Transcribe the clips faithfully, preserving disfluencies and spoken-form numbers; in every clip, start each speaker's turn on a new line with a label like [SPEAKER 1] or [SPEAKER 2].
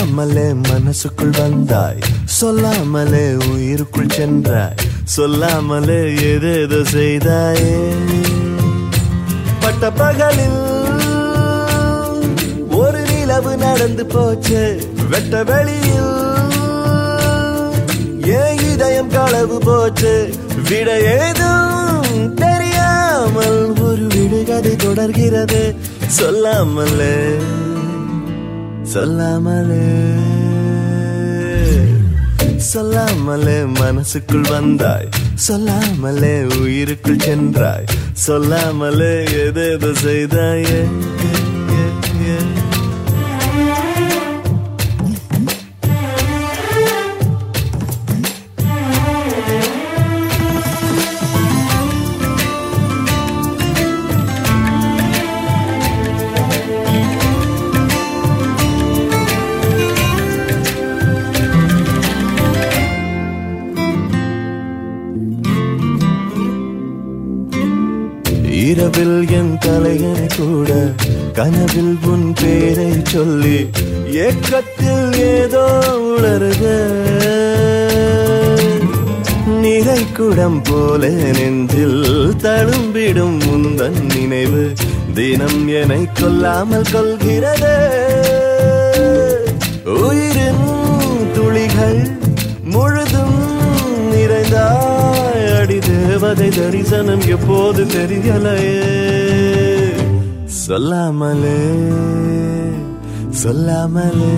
[SPEAKER 1] சொல்லாமலே மனசுக்குள் வந்தாய், சொல்லாமலே உயிருக்குள் சென்றாய், சொல்லாமலே ஏதேதோ செய்தாயே. பட்ட பகலில் ஒரு நிலவு நடந்து போச்சு, வெட்ட வெளியில் ஏன் இதயம் களவு போச்சு, விட ஏதும் தெரியாமல் ஒரு விடுகதை தொடர்கிறது. சொல்லாமலே சொல்லாமலே சொல்லாமலே மனசுக்குள் வந்தாய், சொல்லாமலே உயிருக்குள் சென்றாய், சொல்லாமலே ஏதேதோ செய்தாயே. இரவில் என் தலையணை கூட கனவில் உன் பேரை சொல்லி ஏக்கத்தில் ஏதோ உளறுது. நிறை குடம் போல நெஞ்சில் தழும்பிடும் முந்தன் நினைவு தினம் என்னை கொல்லாமல் கொள்கிறது. உயிரின் துளிகள் முழுதும் நிறைந்தாய், அடி தேவதை தரிசனம் எப்போது தெரியலையே. சொல்லாமலே சொல்லாமலே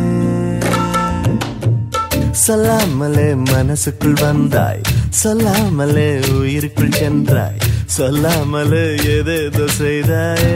[SPEAKER 1] சொல்லாமலே மனசுக்குள் வந்தாய், சொல்லாமலே உயிருக்குள் சென்றாய், சொல்லாமலே ஏதேதோ செய்தாயே.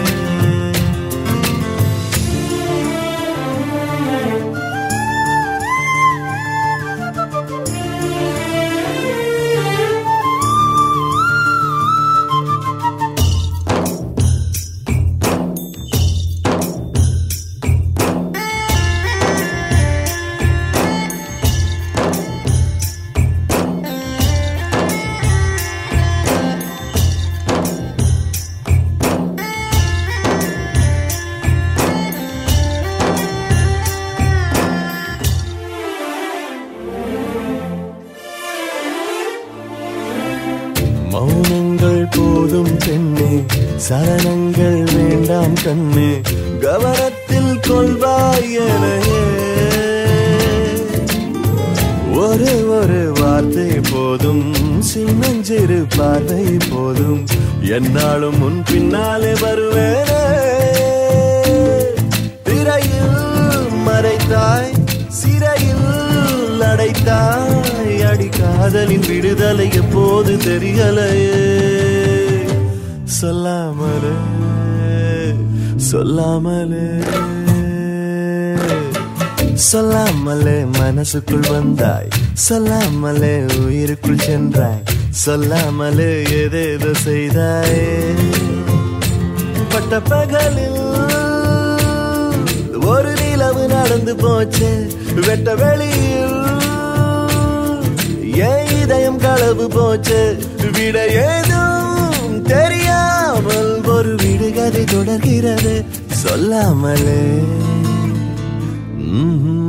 [SPEAKER 1] மௌனங்கள் போதும் பெண்ணே, சரணங்கள் வேண்டாம் கண்ணே, கவனத்தில் கொள்வாயனையே. ஒரு ஒரு வார்த்தை போதும், சின்னஞ்சிறு பார்வை போதும், என்னாலும் முன் பின்னாலே வருவேனே. திரையில் மறைத்தாய், சிறையில் அடைத்தாய், அடி காதலின் விடுதலை எப்போது தெரியலையே. சொல்லாமலே சொல்லாமலே சொல்லாமலே மனசுக்குள் வந்தாய், சொல்லாமலே உயிருக்குள் சென்றாய், சொல்லாமலே ஏதேதோ செய்தாயே. பட்ட பகலில் ஒரு நிலவு நடந்து போச்சு, வெட்ட வெளியில் ஏன் இதயம் களவு போச்சு, விட ஏதும் தெரியாமல் ஒரு விடுகதை தொடர்கிறது. சொல்லாமலே